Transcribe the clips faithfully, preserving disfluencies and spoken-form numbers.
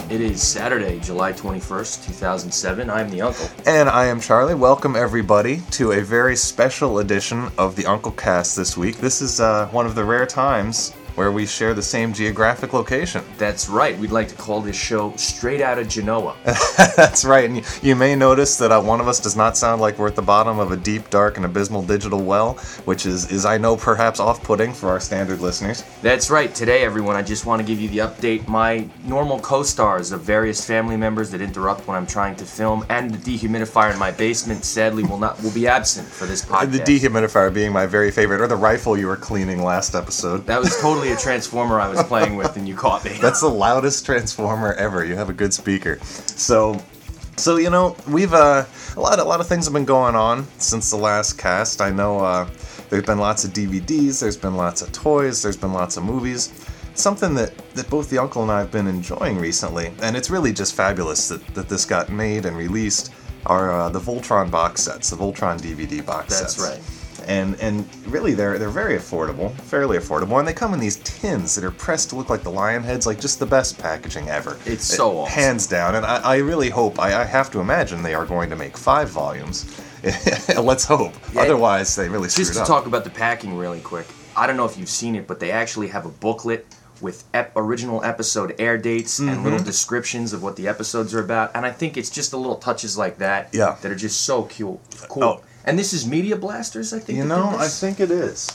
It is Saturday, July twenty-first, two thousand seven. I'm the Uncle. And I am Charlie. Welcome, everybody, to a very special edition of the Uncle Cast this week. This is uh, one of the rare times where we share the same geographic location. That's right. We'd like to call this show Straight Outta Genoa. That's right. And you, you may notice that uh, one of us does not sound like we're at the bottom of a deep, dark, and abysmal digital well, which is, is I know, perhaps off-putting for our standard listeners. That's right. Today, everyone, I just want to give you the update. My normal co-stars of various family members that interrupt when I'm trying to film, and the dehumidifier in my basement, sadly, will not will be absent for this podcast. The dehumidifier being my very favorite, or the rifle you were cleaning last episode. That was totally a transformer I was playing with, and you caught me. That's the loudest transformer ever. You have a good speaker. So, so you know, we've uh, a lot, a lot of things have been going on since the last cast. I know uh, there's been lots of D V Ds. There's been lots of toys. There's been lots of movies. Something that, that both the Uncle and I have been enjoying recently, and it's really just fabulous that, that this got made and released, are uh, the Voltron box sets, the Voltron D V D box That's sets. That's right. And and really, they're they're very affordable, fairly affordable, and they come in these tins that are pressed to look like the lion heads, like just the best packaging ever. It's so it, awesome. Hands down, and I, I really hope, I, I have to imagine they are going to make five volumes. Let's hope. Yeah, Otherwise, they really screwed up. Just to talk about the packing really quick, I don't know if you've seen it, but they actually have a booklet with ep- original episode air dates mm-hmm. and little descriptions of what the episodes are about, and I think it's just the little touches like that yeah. that are just so cool. cool. Oh. And this is Media Blasters, I think. You know, I think it is.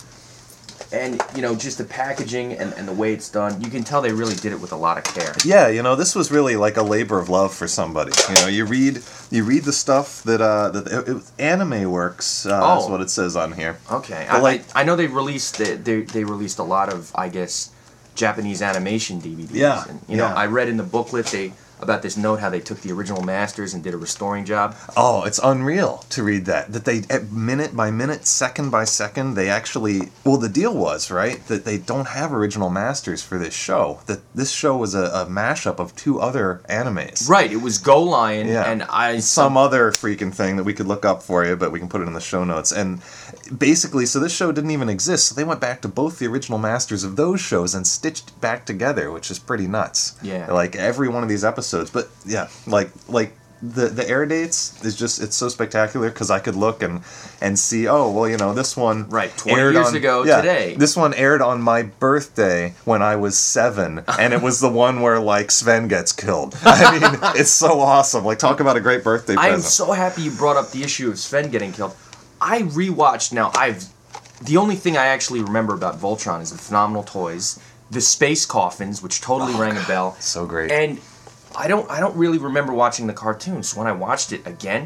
And, you know, just the packaging and, and the way it's done, you can tell they really did it with a lot of care. Yeah, you know, this was really like a labor of love for somebody. You know, you read you read the stuff that, uh, that it, it, Anime Works uh, oh. is what it says on here. Okay. I, like, I, I know they released, they, they, they released a lot of, I guess, Japanese animation D V Ds. Yeah. And, you know, yeah. I read in the booklet they... about this note how they took the original masters and did a restoring job. Oh, it's unreal to read that. That they, minute by minute, second by second, they actually... Well, the deal was, right, that they don't have original masters for this show. That this show was a, a mashup of two other animes. Right, it was Go Lion yeah. and I... Some other freaking thing that we could look up for you, but we can put it in the show notes. And basically, so this show didn't even exist, so they went back to both the original masters of those shows and stitched back together, which is pretty nuts. Yeah. Like, every one of these episodes. But yeah, like like the the air dates is just, it's so spectacular because I could look and and see, oh well, you know, this one right twenty years on, ago yeah, today. This one aired on my birthday when I was seven, and it was the one where like Sven gets killed. I mean, it's so awesome. Like, talk about a great birthday present. I'm so happy you brought up the issue of Sven getting killed. I rewatched now. I've the only thing I actually remember about Voltron is the phenomenal toys, the space coffins, which totally oh, rang a bell. So great. And I don't I don't really remember watching the cartoon, so when I watched it again,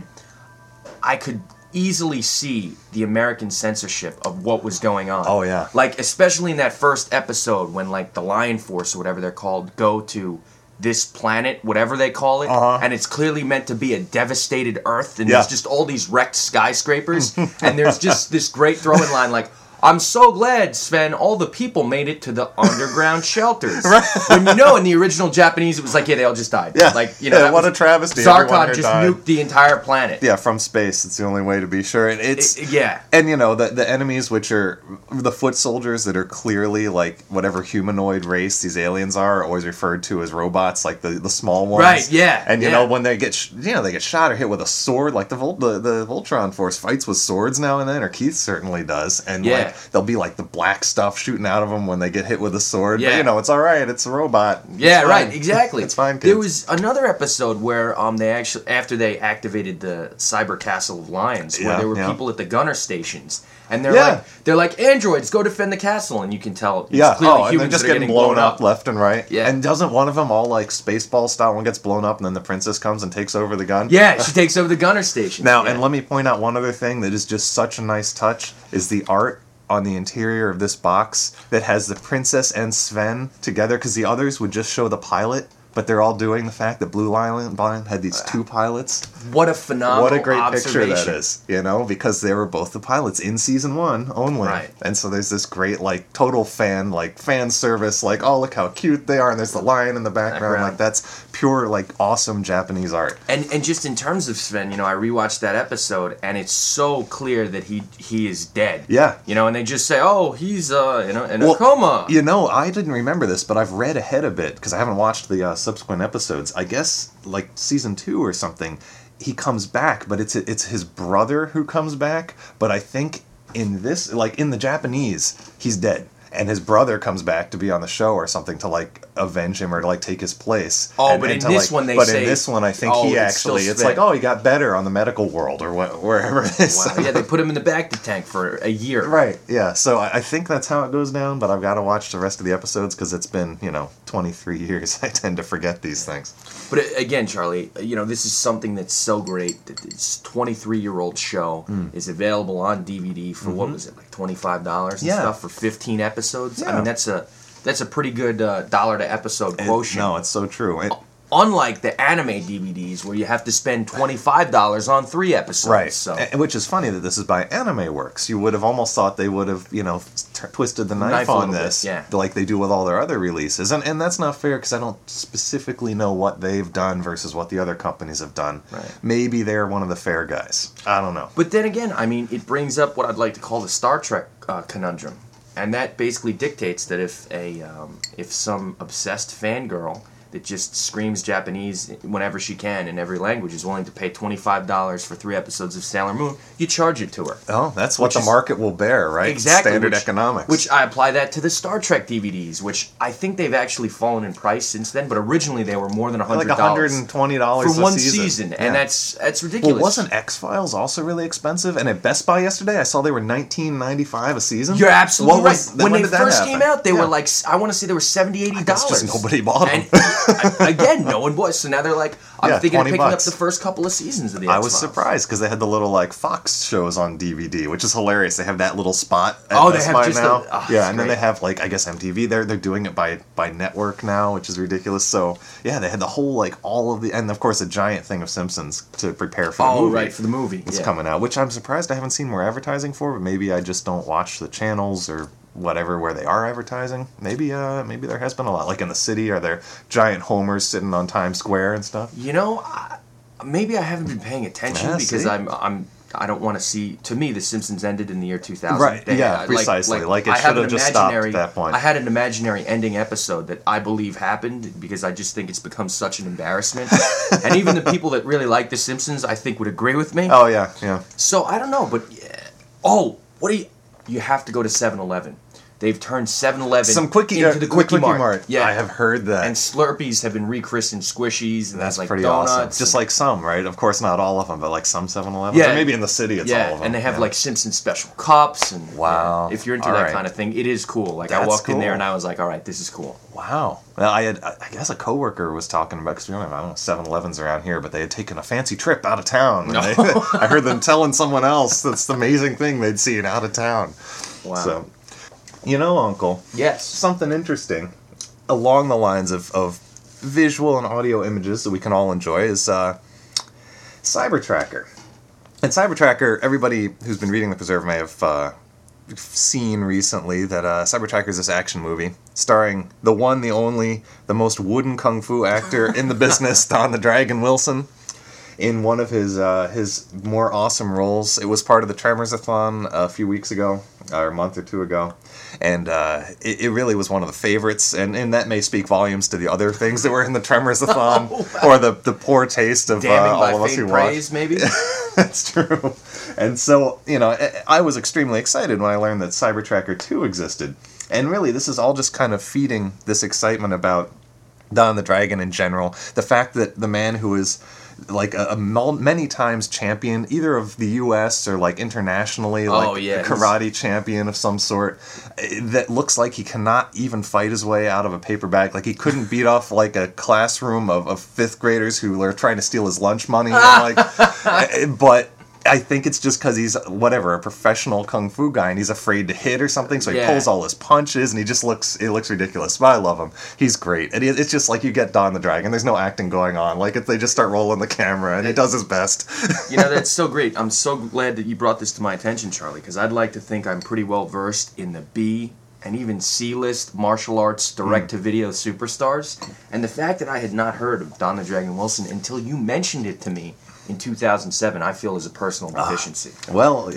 I could easily see the American censorship of what was going on. Oh, yeah. Like, especially in that first episode when, like, the Lion Force or whatever they're called go to this planet, whatever they call it, uh-huh. and it's clearly meant to be a devastated Earth, and yeah. there's just all these wrecked skyscrapers, and there's just this great throw-in line like, I'm so glad, Sven, all the people made it to the underground shelters. Right. When you know in the original Japanese, it was like, yeah, they all just died. Yeah. Like, you know, yeah, what was, a travesty. Everyone Zarkon here just died. nuked the entire planet. Yeah, from space. It's the only way to be sure. And it's it, yeah. And you know, the the enemies, which are the foot soldiers that are clearly like whatever humanoid race these aliens are, are always referred to as robots, like the, the small ones. Right, yeah. And you yeah. know, when they get sh- you know, they get shot or hit with a sword, like the Vol- the, the Voltron Force fights with swords now and then, or Keith certainly does. And yeah. like they'll be like the black stuff shooting out of them when they get hit with a sword. Yeah. But you know, it's all right. It's a robot. It's yeah, fine. right. Exactly. It's fine, kids. There was another episode where um they actually after they activated the Cyber Castle of Lions, where Yeah, there were yeah. people at the gunner stations, and they're Yeah. like they're like androids, go defend the castle, and you can tell it's Yeah, clearly oh, and they're humans just that are getting blown, blown up, up left and right. Yeah. And doesn't one of them all like Spaceball style? One gets blown up and then the princess comes and takes over the gun? Yeah, she takes over the gunner station. Now, yeah. and let me point out one other thing that is just such a nice touch, is the art on the interior of this box that has the princess and Sven together, because the others would just show the pilot, but they're all doing the fact that Blue Lion had these two pilots. What a phenomenal What a great picture observation. that is, you know, because they were both the pilots in season one only. Right. And so there's this great, like, total fan, like, fan service, like, oh, look how cute they are, and there's the lion in the background. Background. Like, that's pure, like, awesome Japanese art. And and just in terms of Sven, you know, I rewatched that episode, and it's so clear that he he is dead. Yeah. You know, and they just say, oh, he's, uh, you know, in Well, a coma. You know, I didn't remember this, but I've read ahead a bit, because I haven't watched the uh, subsequent episodes. I guess like season two or something, he comes back, but it's it's his brother who comes back. But I think in this, like in the Japanese, he's dead. And his brother comes back to be on the show or something to like avenge him or to like take his place. Oh, and, but and in this like, one they but say. But in this one, I think oh, he it's actually, still it's Sven. like, oh, he got better on the medical world or what, wherever it is. Wow. Yeah, they put him in the back to tank for a year. Right. Yeah. So I, I think that's how it goes down. But I've got to watch the rest of the episodes because it's been you know twenty-three years. I tend to forget these things. But again, Charlie, you know this is something that's so great that this twenty-three-year-old show mm. is available on D V D for mm-hmm. what was it like twenty-five dollars and yeah. stuff for fifteen episodes. Yeah. I mean that's a That's a pretty good uh, dollar to episode quotient. It, no, it's so true. It, Unlike the anime D V Ds where you have to spend twenty-five dollars on three episodes. Right. So. And, which is funny that this is by Anime Works. You would have almost thought they would have, you know, t- twisted the knife, knife on this. Bit, yeah. Like they do with all their other releases. And, and that's not fair because I don't specifically know what they've done versus what the other companies have done. Right. Maybe they're one of the fair guys. I don't know. But then again, I mean, it brings up what I'd like to call the Star Trek uh, conundrum. And that basically dictates that if a um, if some obsessed fangirl that just screams Japanese whenever she can in every language is willing to pay twenty-five dollars for three episodes of Sailor Moon, you charge it to her. Oh, that's what which the is, market will bear, right? Exactly. Standard which, economics. Which I apply that to the Star Trek D V Ds, which I think they've actually fallen in price since then, but originally they were more than one hundred dollars. Like one hundred twenty dollars for one season, season yeah. and that's that's ridiculous. Well, wasn't X-Files also really expensive? And at Best Buy yesterday, I saw they were nineteen ninety-five a season. You're absolutely what right. Was, when when they did first that came happen? out, they yeah. were like, I want to say they were seventy dollars, eighty dollars. I guess just nobody bought them. And, again, no one bought. So now they're like, I'm yeah, thinking of picking bucks. up the first couple of seasons of the I X-Files. was surprised because they had the little like Fox shows on D V D, which is hilarious. They have that little spot at oh, Best they have Buy just now. A, oh, yeah, and great. then they have like I guess M T V. They're they're doing it by by network now, which is ridiculous. So yeah, they had the whole like all of the and of course a giant thing of Simpsons to prepare for the oh, movie. right, for the movie. It's yeah. coming out, which I'm surprised I haven't seen more advertising for. But maybe I just don't watch the channels or whatever where they are advertising. Maybe uh maybe there has been a lot. Like in the city, are there giant homers sitting on Times Square and stuff? You know, I, maybe I haven't been paying attention Yeah, because see? I'm I'm I don't want to see. To me, The Simpsons ended in the year two thousand. Right, They, yeah, uh, precisely. Like, it I have should have an just stopped imaginary- at that point. I had an imaginary ending episode that I believe happened because I just think it's become such an embarrassment. And even the people that really like The Simpsons, I think, would agree with me. Oh yeah, yeah. So I don't know, but yeah. Oh, what do you? You have to go to seven eleven. They've turned seven eleven Some quickie into uh, the Quickie, Quickie Mart. Mart. Yeah, I have heard that. And Slurpees have been rechristened Squishies, and That's there's like pretty donuts. awesome. Just and, like some, right? Of course, not all of them, but like some seven elevens. Yeah. Or maybe in the city it's yeah, all of them. and they have yeah. like Simpsons special cups and Wow. yeah, if you're into All that right. kind of thing, it is cool. Like I That's walked in there cool. and I was like, all right, this is cool. Wow. Well, I had, I guess a coworker was talking about, because we don't have, I don't know, seven elevens around here, but they had taken a fancy trip out of town. And they, I heard them telling someone else that's the amazing thing they'd seen out of town. Wow. So, you know, Uncle, Yes. something interesting along the lines of, of visual and audio images that we can all enjoy is uh, Cyber Tracker. And Cyber Tracker, everybody who's been reading The Preserve may have uh, seen recently that uh, Cyber Tracker is this action movie starring the one, the only, the most wooden kung fu actor in the business, Don the Dragon Wilson, in one of his uh, his more awesome roles. It was part of the Tremors-a-thon a few weeks ago, or a month or two ago. And uh, it, it really was one of the favorites, and, and that may speak volumes to the other things that were in the Tremors-a-thon, Oh, wow. or the, the poor taste of uh, Damning all by of us faint who watched. praise, maybe? That's true. And so, you know, I- I was extremely excited when I learned that Cyber Tracker two existed. And really, this is all just kind of feeding this excitement about Don the Dragon in general. The fact that the man who is like a, a mul- many times champion, either of the U S or like internationally, like Oh, yeah, a karate champion of some sort, eh, that looks like he cannot even fight his way out of a paper bag. Like he couldn't beat off like a classroom of, of fifth graders who are trying to steal his lunch money. And, like, eh, but I think it's just because he's, whatever, a professional kung fu guy, and he's afraid to hit or something, so he Yeah. pulls all his punches, and he just looks, it looks ridiculous. But I love him. He's great. And he, it's just like you get Don the Dragon. There's no acting going on. Like, if they just start rolling the camera, and he does his best. You know, that's so great. I'm so glad that you brought this to my attention, Charlie, because I'd like to think I'm pretty well versed in the B and even C-list martial arts direct-to-video superstars. And the fact that I had not heard of Don the Dragon Wilson until you mentioned it to me in two thousand seven, I feel is a personal deficiency. Well, yeah.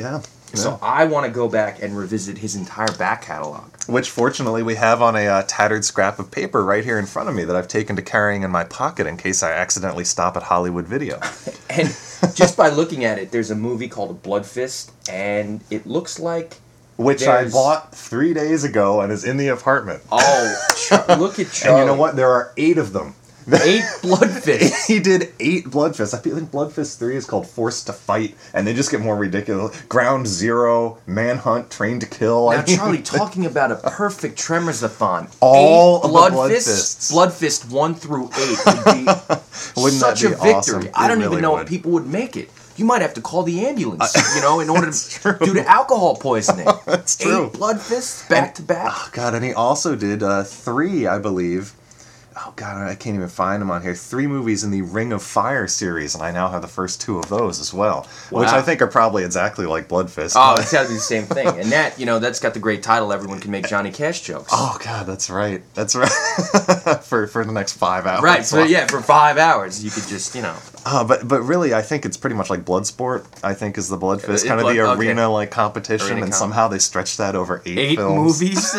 So I want to go back and revisit his entire back catalog. Which, fortunately, we have on a uh, tattered scrap of paper right here in front of me that I've taken to carrying in my pocket in case I accidentally stop at Hollywood Video. And just by looking at it, there's a movie called Blood Fist, and it looks like... Which there's... I bought three days ago and is in the apartment. Oh, Char- look at Charlie. And you know what? There are eight of them. Eight Blood Fists. He did eight Blood Fists. I think Blood Fist three is called Forced to Fight, and they just get more ridiculous. Ground Zero, Manhunt, Train to Kill. Now, I mean, Charlie, talking about a perfect Tremors-a-thon. All eight of Blood the Blood Fists, Fists. Blood Fist one through eight would be Wouldn't such that be a victory. awesome? I don't It even really know would. if people would make it. You might have to call the ambulance, you know, in order to due to alcohol poisoning. That's true. Eight Blood Fists back to back. Oh, God, and he also did uh, three, I believe. Oh, God, I can't even find them on here. Three movies in the Ring of Fire series, and I now have the first two of those as well. Wow. Which I think are probably exactly like Blood Fist. Oh, it's got to be the same thing. And that, you know, that's got the great title, Everyone Can Make Johnny Cash Jokes. Oh, God, that's right. That's right. for for the next five hours. Right, so yeah, for five hours, you could just, you know... Uh, but but really, I think it's pretty much like Bloodsport. I think is the Blood Fist, Uh, kind of Blood- the okay. arena like competition, Arena and comp- somehow they stretched that over eight, Eight films. movies?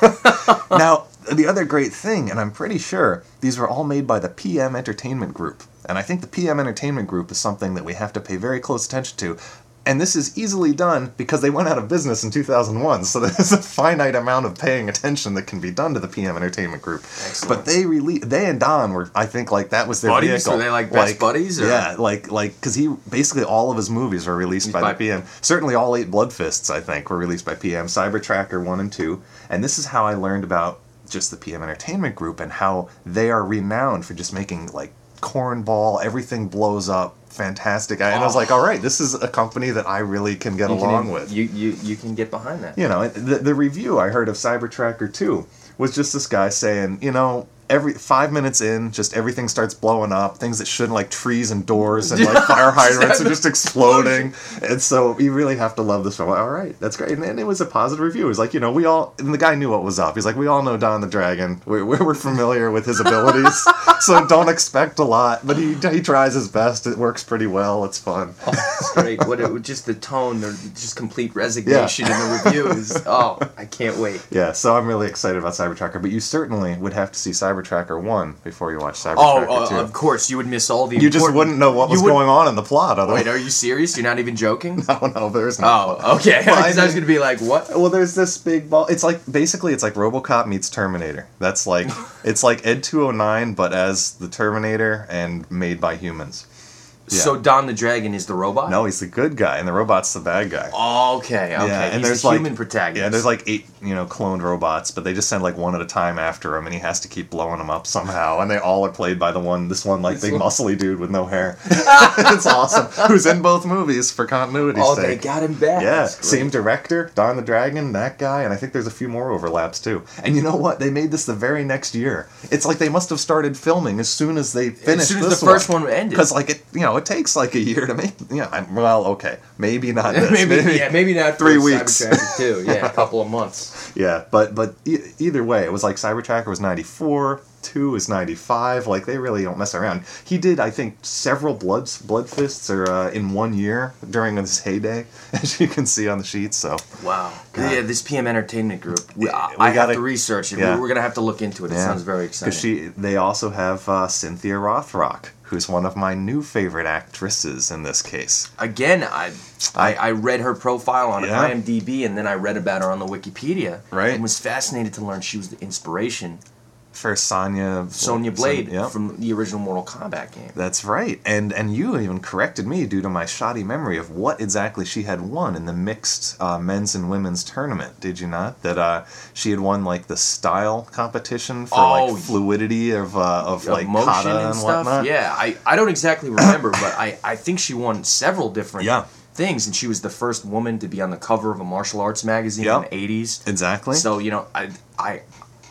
Now, the other great thing, and I'm pretty sure these were all made by the P M Entertainment Group, and I think the P M Entertainment Group is something that we have to pay very close attention to. And this is easily done because they went out of business in two thousand one, so there's a finite amount of paying attention that can be done to the P M Entertainment Group. Excellent. But they rele- they and Don were, I think, like that was their Buddies? vehicle. Were they, like, best buddies, or- Yeah, like like because he basically all of his movies were released by, by- the P M. Certainly, all eight Blood Fists, I think, were released by P M. Cyber Tracker one and two, and this is how I learned about just the P M Entertainment Group and how they are renowned for just making like cornball, everything blows up. Fantastic. I, and I was like, all right, this is a company that I really can get You along can, with. You, you, you can get behind that. You know, the, the review I heard of Cyber Tracker two was just this guy saying, you know, every five minutes in, just everything starts blowing up. Things that shouldn't, like trees and doors and like fire hydrants, are just exploding. And so you really have to love this film. All right, that's great. And, and it was a positive review. It was like, you know, we all, and the guy knew what was up. He's like, we all know Don the Dragon. We're, we're familiar with his abilities, so don't expect a lot. But he he tries his best. It works pretty well. It's fun. Oh, it's great. What it, just the tone, the just complete resignation in the reviews. Oh, I can't wait. Yeah, so I'm really excited about Cyber Tracker, but you certainly would have to see Cyber Tracker one before you watch Cyber Oh, Tracker uh, two. of course, you would miss all the You just important- wouldn't know what you was would- going on in the plot otherwise. Wait, are you serious? You're not even joking? No, no, there's no. Oh, okay. Well, I Because I, was mean- going to be like, what? Well, there's this big ball. It's like basically it's like RoboCop meets Terminator. That's like it's like Ed two oh nine, but as the Terminator and made by humans. Yeah. So Don the Dragon is the robot? No, he's the good guy, and the robot's the bad guy. Okay, okay. Yeah, and He's there's the like human protagonist. Yeah, there's like eight, you know, cloned robots, but they just send like one at a time after him, and he has to keep blowing them up somehow. And they all are played by the one, this one like This big one. muscly dude with no hair. It's awesome. Who's in both movies for continuity's Oh, sake. they got him back. Yeah, That's great. same director, Don the Dragon, that guy, and I think there's a few more overlaps too. And you know what? They made this the very next year. It's like they must have started filming as soon as they finished As soon as this the first one ended. Because like it, you know, it takes like a year to make. Yeah, I'm, well, okay, maybe not. This. maybe, yeah, maybe not three for weeks. Cyber Tracker two. Yeah, a couple of months. Yeah, but but e- either way, it was like Cyber Tracker was ninety-four, two is ninety-five. Like they really don't mess around. He did, I think, several blood blood fists or uh, in one year during his heyday, as you can see on the sheet. So Wow. God. Yeah, this P M Entertainment Group. We, Yeah, I, we I have gotta- to research it. yeah. We're going to have to look into it. It sounds very exciting. Because she, they also have uh, Cynthia Rothrock, who's one of my new favorite actresses in this case. Again, I, I I read her profile on Yeah. IMDb, and then I read about her on the Wikipedia. Right. And was fascinated to learn she was the inspiration, For Sonya Sonya Blade, Son- yeah. from the original Mortal Kombat game. That's right, and and you even corrected me due to my shoddy memory of what exactly she had won in the mixed uh, men's and women's tournament. Did you not? That uh, she had won like the style competition for Oh, like fluidity of uh, of Of like motion kata and, and, stuff. whatnot. Yeah, I, I don't exactly remember, but I, I think she won several different Yeah. things, and she was the first woman to be on the cover of a martial arts magazine Yeah. in the eighties. Exactly. So, you know, I I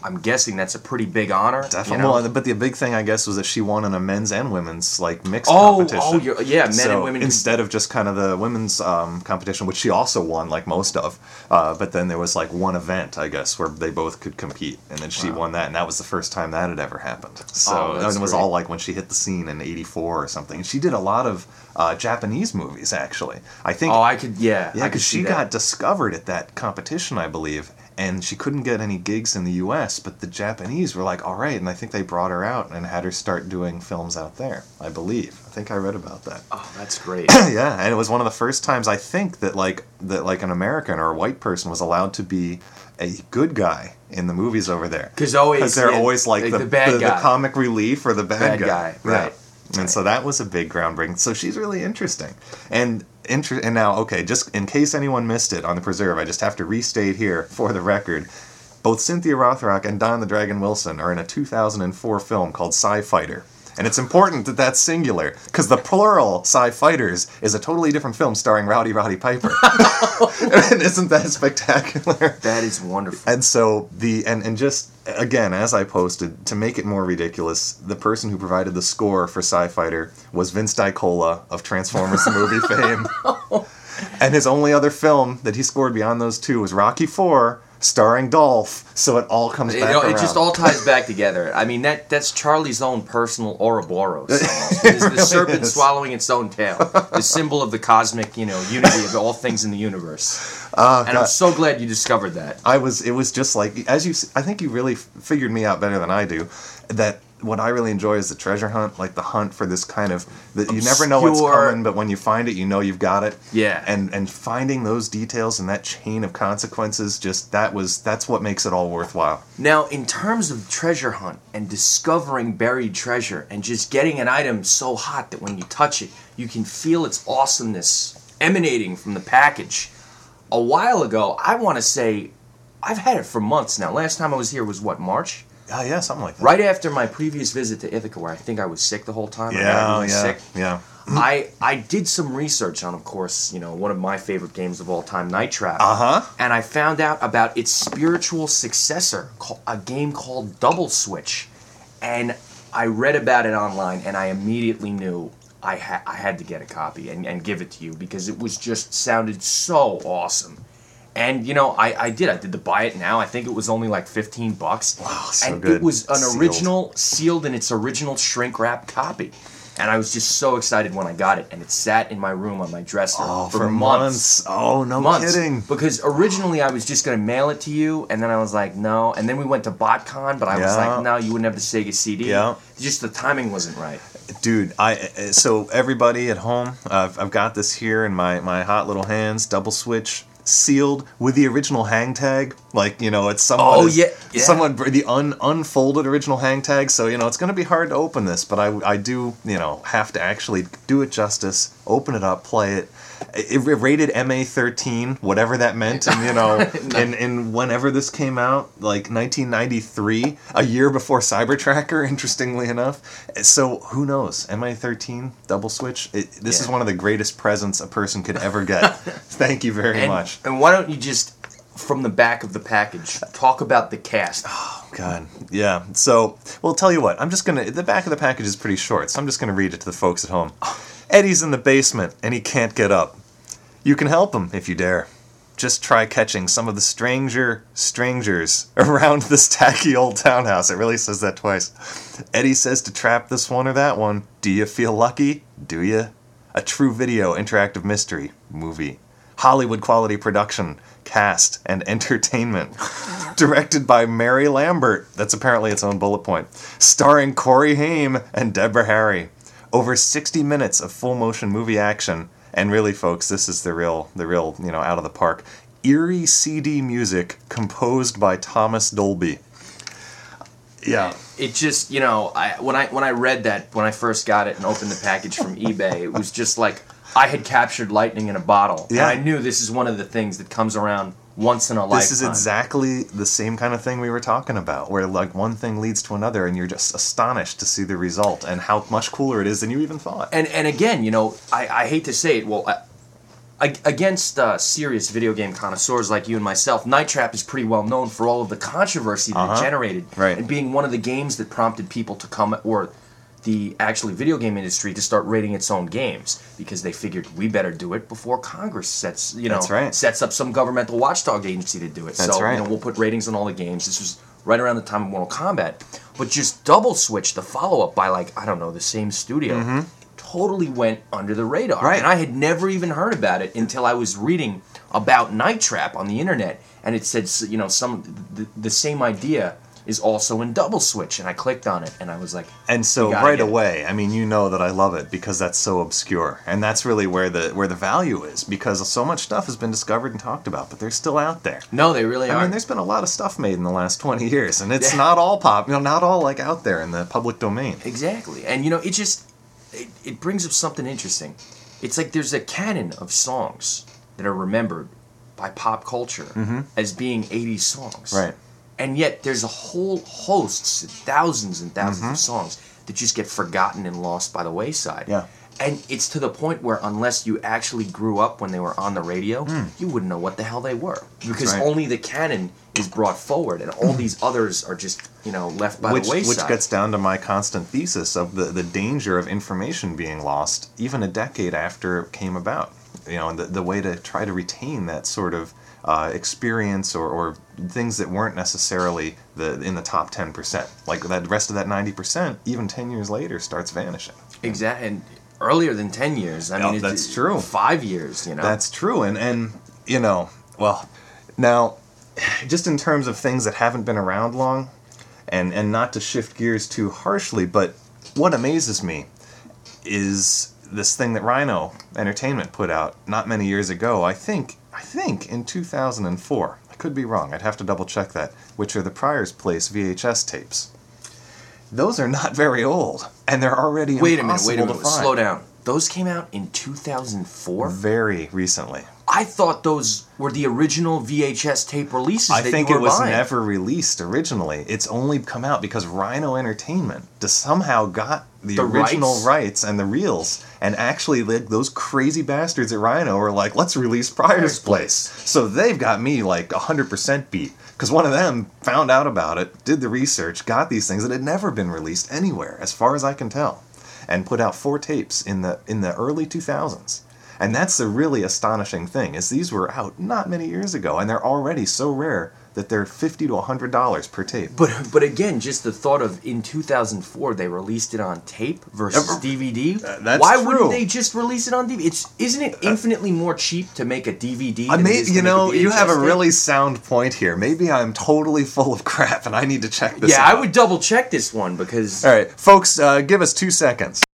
I'm guessing that's a pretty big honor. Definitely. You know? Well, but the big thing, I guess, was that she won in a men's and women's like mixed oh, competition. Oh, you're, yeah, men so and women. Instead of just kind of the women's um, competition, which she also won, like most of. Uh, but then there was like one event, I guess, where they both could compete, and then she wow. won that, and that was the first time that had ever happened. So oh, and it was great. all like when she hit the scene in eighty-four or something. And she did a lot of uh, Japanese movies, actually. I think. Oh, I could, yeah. Yeah, because she got discovered at that competition, I believe. And she couldn't get any gigs in the U S, but the Japanese were like, all right, and I think they brought her out and had her start doing films out there, I believe. I think I read about that. Oh, that's great. Yeah, and it was one of the first times, I think, that like that like an American or a white person was allowed to be a good guy in the movies over there. Because always they're yeah, always like, like the, the, bad the, guy. the comic relief or the bad, bad guy. guy. Right. Yeah. And so that was a big groundbreaking. So she's really interesting. And inter- and now, okay, just in case anyone missed it on The Preserve, I just have to restate here for the record. Both Cynthia Rothrock and Don the Dragon Wilson are in a two thousand four film called Sci-Fighter. And it's important that that's singular, because the plural Sci-Fighters is a totally different film starring Rowdy Roddy Piper. And isn't that spectacular? That is wonderful. And so, the and, and just, again, as I posted, to make it more ridiculous, the person who provided the score for Sci-Fighter was Vince DiCola of Transformers the movie fame. And his only other film that he scored beyond those two was Rocky four, starring Dolph, so it all comes back it, around. It just all ties back together. I mean, that that's Charlie's own personal Ouroboros. It is the really serpent is. swallowing its own tail. The symbol of the cosmic, you know, unity of all things in the universe. Uh, and God. I'm so glad you discovered that. I was, it was just like, as you, I think you really figured me out better than I do, that what I really enjoy is the treasure hunt, like the hunt for this kind of, that you never know what's coming, but when you find it, you know you've got it. Yeah. And and finding those details and that chain of consequences, just that was, that's what makes it all worthwhile. Now, in terms of treasure hunt and discovering buried treasure and just getting an item so hot that when you touch it, you can feel its awesomeness emanating from the package. A while ago, I want to say, I've had it for months now. Last time I was here was what, March? Oh, yeah, something like that. Right after my previous visit to Ithaca, where I think I was sick the whole time. Yeah, I really yeah, sick. yeah. I, I did some research on, of course, you know, one of my favorite games of all time, Night Trap. Uh-huh. And I found out about its spiritual successor, a game called Double Switch. And I read about it online, and I immediately knew I, ha- I had to get a copy and, and give it to you, because it was just sounded so awesome. And, you know, I, I did. I did the buy it now. I think it was only like fifteen bucks. Wow, so and good. it was an Sealed. original, sealed in its original shrink wrap copy. And I was just so excited when I got it. And it sat in my room on my dresser oh, for, for months. months. Oh, no months. kidding. Because originally I was just going to mail it to you. And then I was like, no. And then we went to BotCon. But I was Yeah. like, no, you wouldn't have the Sega C D. Yeah. Just the timing wasn't right. Dude, I so everybody at home, uh, I've got this here in my, my hot little hands, Double Switch, sealed with the original hang tag. Like, you know, it's somewhat Oh, as- yeah, yeah. somewhat the un, unfolded original hang tag. So, you know, it's going to be hard to open this, but I, I do, you know, have to actually do it justice, open it up, play it. It, it rated M A thirteen, whatever that meant, and you know, and, and whenever this came out, like nineteen ninety-three, a year before Cyber Tracker, interestingly enough. So who knows? M A thirteen, Double Switch. It, this Yeah. is one of the greatest presents a person could ever get. Thank you very And, much. and why don't you just, from the back of the package, talk about the cast? Oh, God. Yeah. So, well, tell you what. I'm just going to... The back of the package is pretty short, so I'm just going to read it to the folks at home. Eddie's in the basement, and he can't get up. You can help him if you dare. Just try catching some of the stranger strangers around this tacky old townhouse. It really says that twice. Eddie says to trap this one or that one. Do you feel lucky? Do you? A true video interactive mystery movie. Hollywood quality production, cast, and entertainment. Directed by Mary Lambert. That's apparently its own bullet point. Starring Corey Haim and Deborah Harry. Over sixty minutes of full motion movie action. And really, folks, this is the real, the real, you know, out of the park. Eerie C D music composed by Thomas Dolby. Yeah. It just, you know, I when I when I read that, when I first got it and opened the package from eBay, it was just like I had captured lightning in a bottle. Yeah. And I knew this is one of the things that comes around once in a lifetime. This is exactly the same kind of thing we were talking about, where like one thing leads to another, and you're just astonished to see the result and how much cooler it is than you even thought. And and again, you know, I, I hate to say it. Well, I, ag- against uh, serious video game connoisseurs like you and myself, Night Trap is pretty well known for all of the controversy that Uh-huh. it generated, Right. and being one of the games that prompted people to come, or the actually video game industry to start rating its own games, because they figured we better do it before Congress sets you know That's right. sets up some governmental watchdog agency to do it. That's so right. you know we'll put ratings on all the games. This was right around the time of Mortal Kombat, but just Double Switch, the follow up by like I don't know the same studio, totally went under the radar, Mm-hmm. Right. and I had never even heard about it until I was reading about Night Trap on the internet, and it said you know some the, the same idea is also in Double Switch, and I clicked on it, and I was like, And so You gotta right get it. away, I mean, you know that I love it because that's so obscure, and that's really where the where the value is, because so much stuff has been discovered and talked about, but they're still out there. no, they really I are. mean, there's been a lot of stuff made in the last twenty years, and it's not all pop, you know, not all like out there in the public domain. Exactly. And you know, it just it, it brings up something interesting. It's like there's a canon of songs that are remembered by pop culture as being eighties songs. Right. And yet there's a whole hosts, thousands and 1000s of songs that just get forgotten and lost by the wayside. Yeah. And it's to the point where unless you actually grew up when they were on the radio, Hmm. you wouldn't know what the hell they were. Because right. only the canon is brought forward and all these others are just, you know, left by Which, the wayside. which gets down to my constant thesis of the, the danger of information being lost even a decade after it came about. You know, and the, the way to try to retain that sort of uh, experience or, or things that weren't necessarily the in the top ten percent. Like that rest of that ninety percent, even ten years later, starts vanishing. Exactly. And earlier than ten years. I Yeah, mean, that's it's true. Five years, you know. That's true. And, and, you know, well, now, just in terms of things that haven't been around long, and, and not to shift gears too harshly, but what amazes me is this thing that Rhino Entertainment put out not many years ago, I think, I think in two thousand four. I could be wrong. I'd have to double check that, which are the Pryor's Place V H S tapes. Those are not very old, and they're already Wait a minute, impossible wait a to minute. find. Slow down. Those came out in two thousand four? Very recently. I thought those were the original V H S tape releases I that think you it were was buying. never released originally. It's only come out because Rhino Entertainment just somehow got the, The original rights? rights and the reels, and actually like, those crazy bastards at Rhino were like, let's release Pryor's Place. So they've got me like one hundred percent beat, because one of them found out about it, did the research, got these things that had never been released anywhere, as far as I can tell, and put out four tapes in the in the early two thousands. And that's the really astonishing thing, is these were out not many years ago, and they're already so rare that they're fifty to one hundred dollars per tape. But but again, just the thought of in two thousand four they released it on tape versus Uh, D V D. uh, that's Why true. wouldn't they just release it on D V D? It's isn't it infinitely more cheap to make a D V D? I than it may, is to you make know, a you have a V H S tape? really sound point here. Maybe I'm totally full of crap, and I need to check this Yeah, out. I would double check this one because All right, folks, uh, give us two seconds.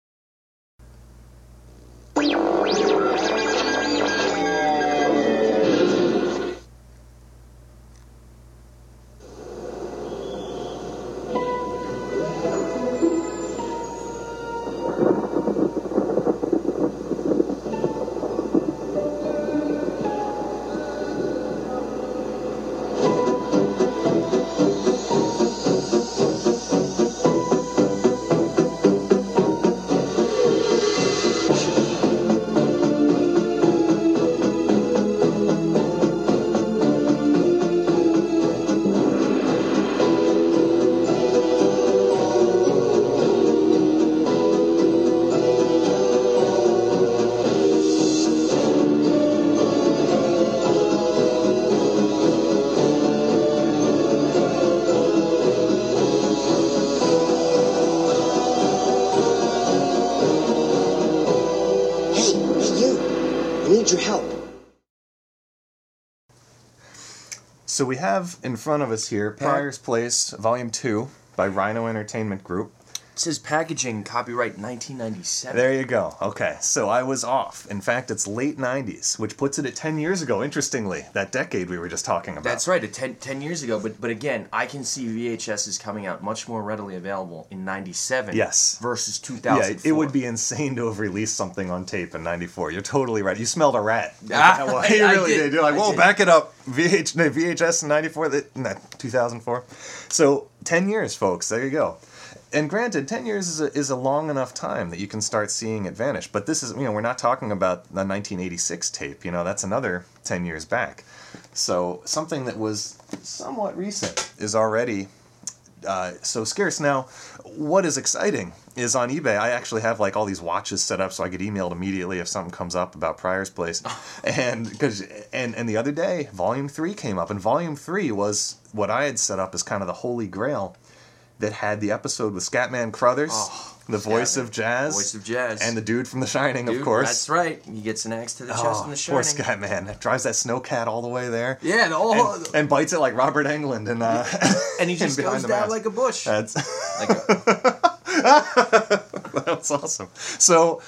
Hey, hey you! I need your help. So we have in front of us here Pryor's Place, Volume two, by Rhino Entertainment Group. it says packaging copyright nineteen ninety-seven. There you go. Okay, so I was off. In fact, it's late nineties, which puts it at ten years ago, interestingly, that decade we were just talking about. That's right, a ten, ten years ago. But but again, I can see V H S is coming out much more readily available in ninety-seven Yes. versus two Yeah, thousand four. it would be insane to have released something on tape in ninety-four. You're totally right. You smelled a rat. Ah, Well, I- you I really did. did. You're like, I whoa, did. back it up. V H, no, V H S in ninety-four, that, no, two thousand four. So, ten years, folks. There you go. and granted, ten years is a, is a long enough time that you can start seeing it vanish. But this is, you know, we're not talking about the nineteen eighty-six tape. You know, that's another ten years back. So something that was somewhat recent is already uh, so scarce. Now, what is exciting is on eBay, I actually have like all these watches set up so I get emailed immediately if something comes up about Pryor's Place. and because and, and the other day, Volume three came up, and Volume three was what I had set up as kind of the holy grail that had the episode with Scatman Crothers, Oh, the voice Scatman. of Jazz, Voice of Jazz. and the dude from The Shining, Dude, of course. That's right. He gets an axe to the chest Oh, in the poor Shining. Scatman. Drives that snowcat all the way there. Yeah, the whole, And, and bites it like Robert Englund. And, uh, and he just Behind goes the down Mask. like a bush. That's Like a, That's awesome. So,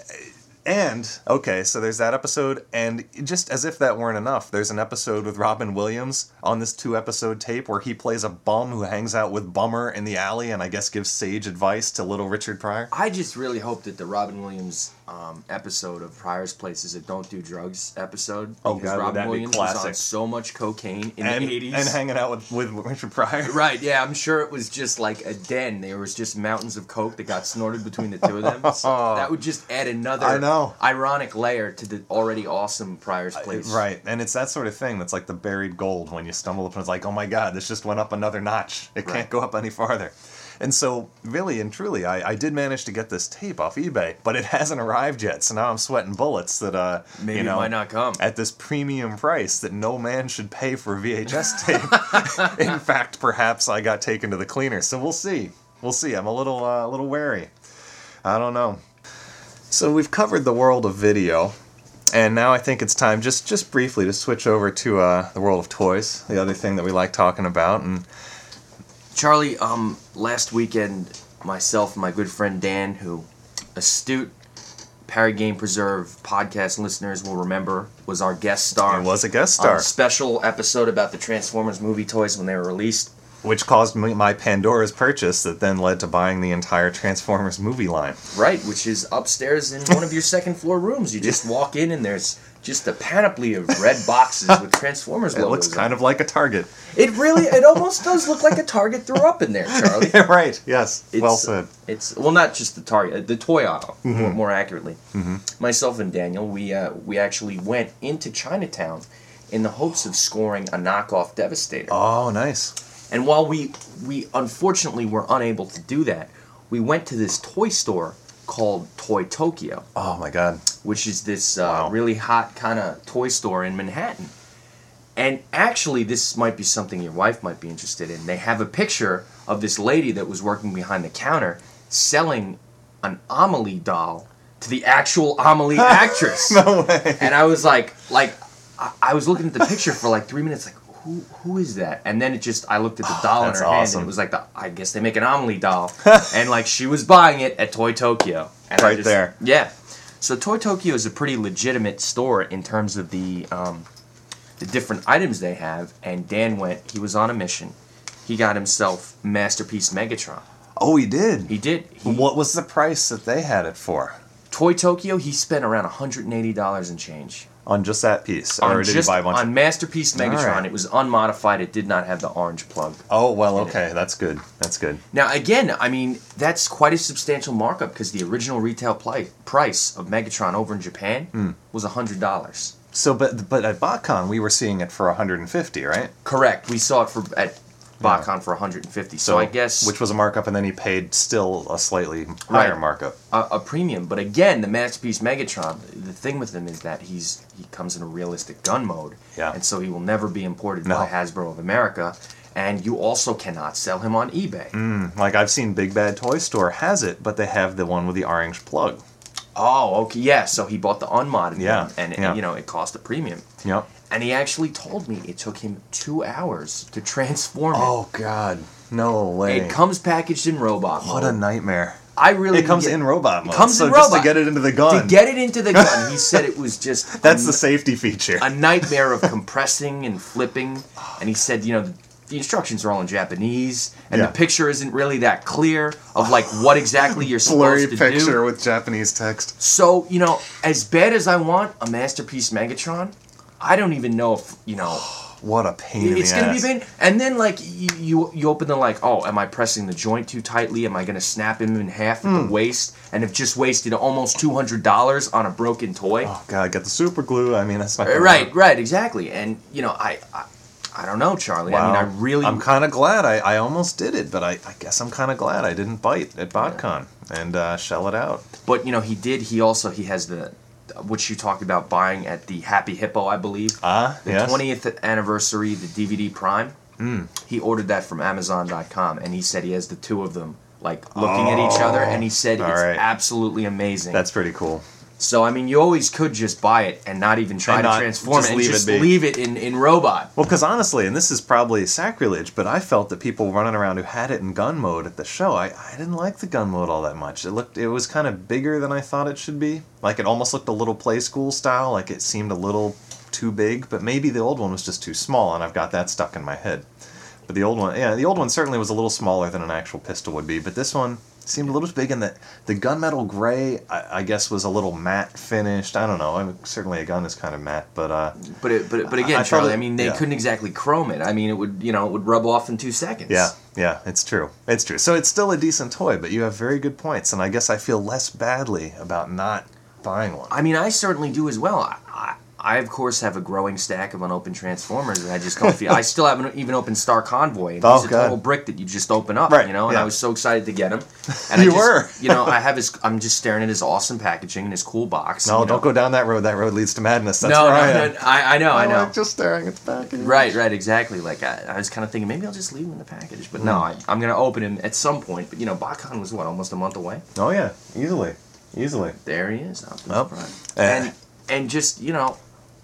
and, okay, so there's that episode, and just as if that weren't enough, there's an episode with Robin Williams on this two-episode tape where he plays a bum who hangs out with Bummer in the alley and I guess gives sage advice to little Richard Pryor. I just really hope that the Robin Williams um, episode of Pryor's Place is a Don't Do Drugs episode. Oh, because God, would Robin that be Williams was classic. on so much cocaine in And, the eighties. and hanging out with, with Richard Pryor. Right, yeah, I'm sure it was just like a den. There was just mountains of coke that got snorted between the two of them. So that would just add another I know. ironic layer to the already awesome Pryor's Place. Right, and it's that sort of thing that's like the buried gold when you stumble upon it. It's like, oh my God, this just went up another notch. It Right. can't go up any farther. And so, really and truly, I, I did manage to get this tape off eBay, but it hasn't arrived yet. So now I'm sweating bullets that, uh, Maybe you know, it might not come. at this premium price that no man should pay for a V H S tape. In fact, perhaps I got taken to the cleaner. So we'll see. We'll see. I'm a little, uh, a little wary. I don't know. So we've covered the world of video. And now I think it's time, just just briefly, to switch over to uh, the world of toys, the other thing that we like talking about. And Charlie, um, last weekend, myself and my good friend Dan, who astute Parry Game Preserve podcast listeners will remember, was our guest star. it was a guest on star, a special episode about the Transformers movie toys when they were released. which caused me my Pandora's purchase that then led to buying the entire Transformers movie line. Right, which is upstairs in one of your second floor rooms. You just walk in and there's just a panoply of red boxes with Transformers It logos. looks kind on of like a Target. It really, it almost does look like a Target threw up in there, Charlie. Right, yes, It's, well said. It's well, not just the Target, the toy aisle, Mm-hmm. more, more accurately. Myself and Daniel, we uh, we actually went into Chinatown in the hopes of scoring a knockoff Devastator. Oh, nice. And while we we unfortunately were unable to do that, we went to this toy store called Toy Tokyo, Oh, my God. which is this uh, Wow. really hot kind of toy store in Manhattan. And actually, this might be something your wife might be interested in. They have a picture of this lady that was working behind the counter selling an Amelie doll to the actual Amelie actress. No way. And I was like, like, I, I was looking at the picture for like three minutes, like, who, who is that? And then it just, I looked at the doll in That's her hand, awesome. and it was like, the, I guess they make an Amelie doll, and like she was buying it at Toy Tokyo. And I Right just- there. Yeah. So Toy Tokyo is a pretty legitimate store in terms of the um, the different items they have. And Dan went, he was on a mission. He got himself Masterpiece Megatron. Oh, he did? He did. He, What was the price that they had it for? Toy Tokyo, he spent around one hundred eighty dollars and change. On just that piece? On Or did just he buy a bunch on of... Masterpiece Megatron, Alright. it was unmodified. It did not have the orange plug. Oh, well, okay. That's good. That's good. Now, again, I mean, that's quite a substantial markup because the original retail pli- price of Megatron over in Japan Mm. was one hundred dollars. So, but but at BotCon, we were seeing it for one hundred fifty, right? Correct. We saw it for at BotCon for one hundred fifty. So, I guess Which was a markup, and then he paid still a slightly Right. higher markup. a, a premium. But again, the Masterpiece Megatron, the thing with him is that he's he comes in a realistic gun mode. Yeah. And so he will never be imported No. by Hasbro of America. And you also cannot sell him on eBay. Mm, like, I've seen Big Bad Toy Store has it, but they have the one with the orange plug. Oh, okay. Yeah, so he bought the unmodded Yeah, one. And, yeah. you know, it cost a premium. Yep. And he actually told me it took him two hours to transform it. Oh, God. No way. It comes packaged in robot mode. What a nightmare. I really It comes get- in robot mode. It comes so in just robot. to get it into the gun. To get it into the gun, he said it was just That's a, the safety feature. a nightmare of compressing and flipping. And he said, you know, the, the instructions are all in Japanese, and Yeah. the picture isn't really that clear of like what exactly you're Blurry supposed to picture do. with Japanese text. So, you know, as bad as I want a Masterpiece Megatron, I don't even know if, you know, what a pain It's in the gonna ass. be a pain. And then like you, you you open the like, oh, am I pressing the joint too tightly? Am I gonna snap him in half at Hmm. the waist? And have just wasted almost two hundred dollars on a broken toy. Oh god, get the super glue. I mean, that's not Uh, gonna right, work. right, exactly. And you know, I, I, I don't know, Charlie. I mean, I really. I'm kind of glad I, I almost did it, but I, I guess I'm kind of glad I didn't bite at BotCon and uh, shell it out. But you know, he did. He also he has the, which you talked about buying at the Happy Hippo, I believe. Ah, the yes. twentieth anniversary, the D V D Prime. Mm. He ordered that from Amazon dot com, and he said he has the two of them like looking at each other, and he said All it's right. absolutely amazing. That's pretty cool. So I mean, you always could just buy it and not even try And to not- transform just it and leave it just be. leave it in in robot. Well, because honestly, and this is probably sacrilege, but I felt that people running around who had it in gun mode at the show, I, I didn't like the gun mode all that much. It looked, it was kind of bigger than I thought it should be. Like it almost looked a little play school style, like it seemed a little too big, but maybe the old one was just too small, and I've got that stuck in my head. But the old one, yeah, the old one certainly was a little smaller than an actual pistol would be, but this one seemed a little too big, and the, the gunmetal gray, I, I guess, was a little matte finished. I don't know. I mean, certainly a gun is kind of matte, but uh, But it, but but again, I- I Charlie, felt I it- mean, they yeah. couldn't exactly chrome it. I mean, it would you know it would rub off in two seconds. yeah, yeah, it's true. It's true. So it's still a decent toy, but you have very good points, and I guess I feel less badly about not buying one. I mean, I certainly do as well. I, I, I of course have a growing stack of unopened Transformers, and I just don't feel. I still haven't even opened Star Convoy, and Oh, he's a God. total brick that you just open up, Right, you know. And yeah. I was so excited to get him. And You I just, were. you know, I have his. I'm just staring at his awesome packaging and his cool box. No, you don't know. go down that road. That road leads to madness. That's no, where no, I no, am. I, I know, I I know. like just staring at the package. Right, right, exactly. Like I, I was kind of thinking maybe I'll just leave him in the package, but Hmm. no, I, I'm gonna open him at some point. But you know, BotCon was what almost a month away. Oh yeah, easily, easily. There he is. Optimus Oh. Prime. Eh. And and just you know,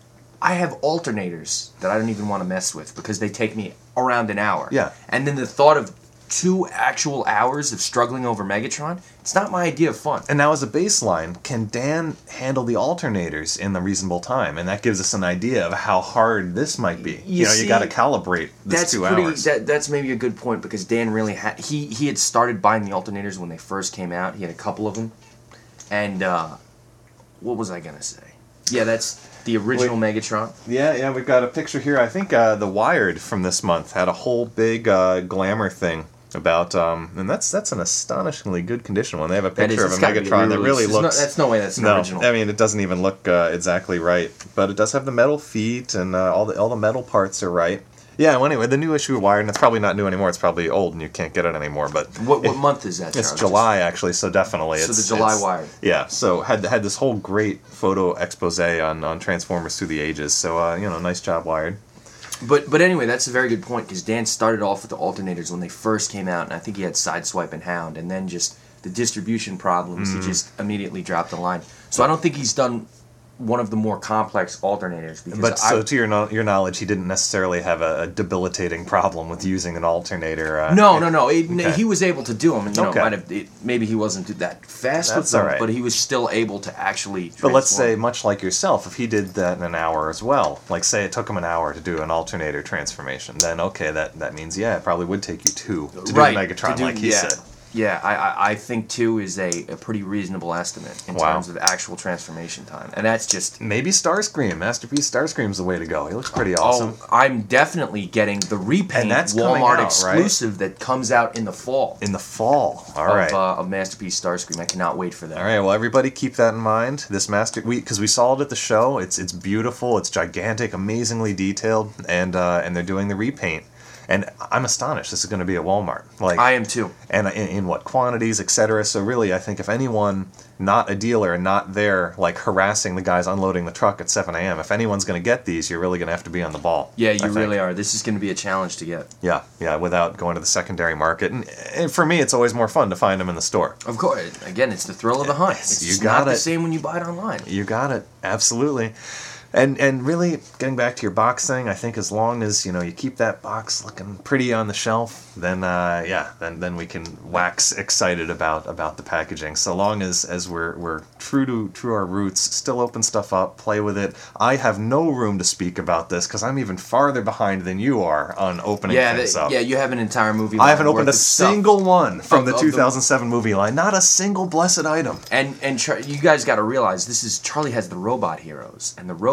I have alternators that I don't even want to mess with because they take me around an hour. Yeah. And then the thought of two actual hours of struggling over Megatron, it's not my idea of fun. And now, as a baseline, can Dan handle the alternators in the reasonable time? And that gives us an idea of how hard this might be. You, You know, see, you got to calibrate this That's two pretty. hours. That, that's maybe a good point because Dan really had he he had started buying the alternators when they first came out. He had a couple of them, and uh, what was I gonna say? Yeah, that's the original Megatron. Yeah, yeah, we've got a picture here. I think uh, the Wired from this month had a whole big uh, glamour thing about, um, and that's that's an astonishingly good condition one. They have a That is, picture it's of a gotta be Megatron that really re-released. There's no- looks. that's no way that's an no, original. I mean, it doesn't even look uh, exactly right, but it does have the metal feet and uh, all the all the metal parts are right. Yeah. Well, anyway, the new issue of Wired, and it's probably not new anymore. It's probably old, and you can't get it anymore. But What what it- month is that? It's Charles? July actually, so definitely. So it's, the July it's- Wired. Yeah, so had had this whole great photo expose on, on Transformers through the ages. So uh, you know, nice job, Wired. But but anyway, that's a very good point because Dan started off with the alternators when they first came out, and I think he had Sideswipe and Hound, and then just the distribution problems, Mm. he just immediately dropped the line. So I don't think he's done one of the more complex alternators because But I, so to your no- your knowledge, he didn't necessarily have a, a debilitating problem with using an alternator. Uh, no, no, no. It, Okay. He was able to do them, and you know, Okay. might have, it, maybe he wasn't that fast with That's them, all right. but he was still able to actually. But let's say, transform. much like yourself, if he did that in an hour as well, like say it took him an hour to do an alternator transformation, then okay, that, that means, yeah, it probably would take you two to right, do Megatron, to do- like he yeah. said. Yeah, I, I, I think two is a, a pretty reasonable estimate in Wow. terms of actual transformation time, and that's just. Maybe Starscream, Masterpiece Starscream's the way to go. He looks pretty awesome. Oh, I'm definitely getting the repaint And that's coming Walmart out, exclusive that comes out in the fall In the fall. All of, right. uh, of Masterpiece Starscream. I cannot wait for that. All right, well, everybody keep that in mind. This master, we because we saw it at the show. It's it's beautiful. It's gigantic, amazingly detailed, and uh, and they're doing the repaint. And I'm astonished. This is going to be at Walmart. Like I am too. and in, in what quantities, et cetera. So really, I think if anyone not a dealer and not there, like harassing the guys unloading the truck at seven a.m., if anyone's going to get these, you're really going to have to be on the ball. Yeah, I you think. really are. This is going to be a challenge to get. Yeah, yeah, without going to the secondary market. And, and for me, it's always more fun to find them in the store. Of course, again, it's the thrill of the hunt. It's You just got not the it. same when you buy it online. You got it. Absolutely. And and really, getting back to your box thing, I think as long as, you know, you keep that box looking pretty on the shelf, then, uh, yeah, then then we can wax excited about about the packaging. So long as, as we're we're true to true our roots, still open stuff up, play with it. I have no room to speak about this because I'm even farther behind than you are on opening Yeah, things the, up. yeah, you have an entire movie. I line haven't opened worth a of stuff. single one from Of- the of two the- thousand seven movie line. Not a single blessed item. And and Char- you guys got to realize this is Charlie has the Robot Heroes, and the Robot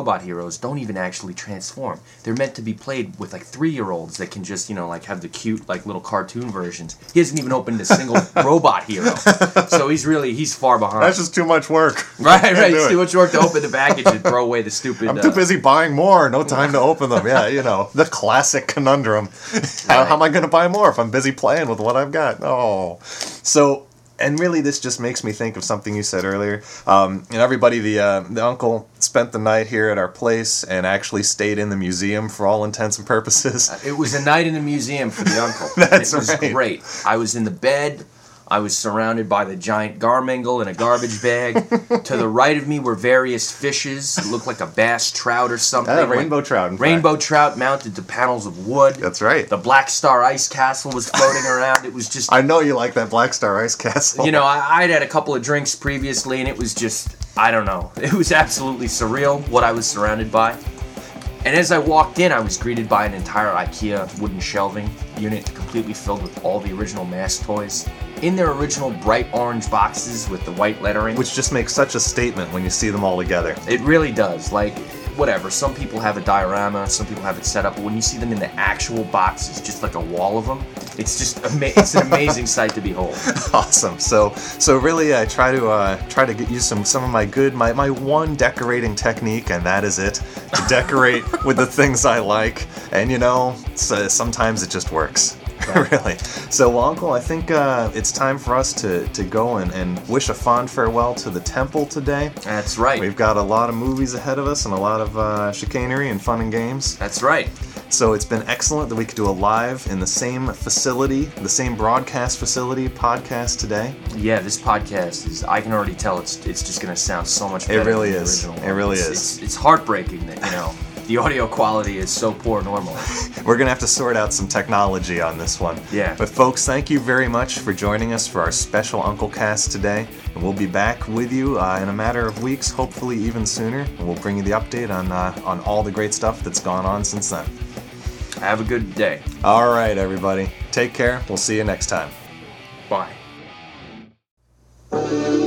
robot heroes don't even actually transform. They're meant to be played with like three-year-olds that can just, you know, like have the cute like little cartoon versions. He hasn't even opened a single robot hero, so he's really he's far behind. That's just too much work. Right, right. It's it. too much work to open the package and throw away the stupid. I'm too uh, busy buying more. No time to open them. Yeah, you know, the classic conundrum. How, Right. how am I going to buy more if I'm busy playing with what I've got? Oh. So, and really this just makes me think of something you said earlier. Um, and everybody, the, uh, the uncle spent the night here at our place and actually stayed in the museum for all intents and purposes. It was a night in the museum for the uncle. That's It was right. great. I was in the bed. I was surrounded by the giant garmingle in a garbage bag. To the right of me were various fishes. It looked like a bass trout or something. Yeah, like rainbow trout, in fact. Rainbow trout mounted to panels of wood. That's right. The Black Star Ice Castle was floating around. It was just, I know you like that Black Star Ice Castle. you know, I, I'd had a couple of drinks previously, and it was just, I don't know. It was absolutely surreal what I was surrounded by. And as I walked in, I was greeted by an entire IKEA wooden shelving unit completely filled with all the original Mask toys in their original bright orange boxes with the white lettering. Which just makes such a statement when you see them all together. It really does. Like, whatever. Some people have a diorama, some people have it set up, but when you see them in the actual boxes, just like a wall of them, it's just ama- it's an amazing sight to behold. Awesome. So, so really, I try to uh, try to get you some some of my good my my one decorating technique, and that is it: to decorate with the things I like. And you know, so sometimes it just works. Really. So, well, Uncle, I think uh, it's time for us to, to go and, and wish a fond farewell to the temple today. That's right. We've got a lot of movies ahead of us and a lot of uh, chicanery and fun and games. That's right. So it's been excellent that we could do a live in the same facility, the same broadcast facility podcast today. Yeah, this podcast is, I can already tell it's it's just going to sound so much better really than the is. original It one. really It's- is. It's, it's heartbreaking that, you know, the audio quality is so poor normally. We're going to have to sort out some technology on this one. Yeah. But folks, thank you very much for joining us for our special Uncle Cast today. And we'll be back with you uh, in a matter of weeks, hopefully even sooner. And we'll bring you the update on uh, on all the great stuff that's gone on since then. Have a good day. All right, everybody. Take care. We'll see you next time. Bye.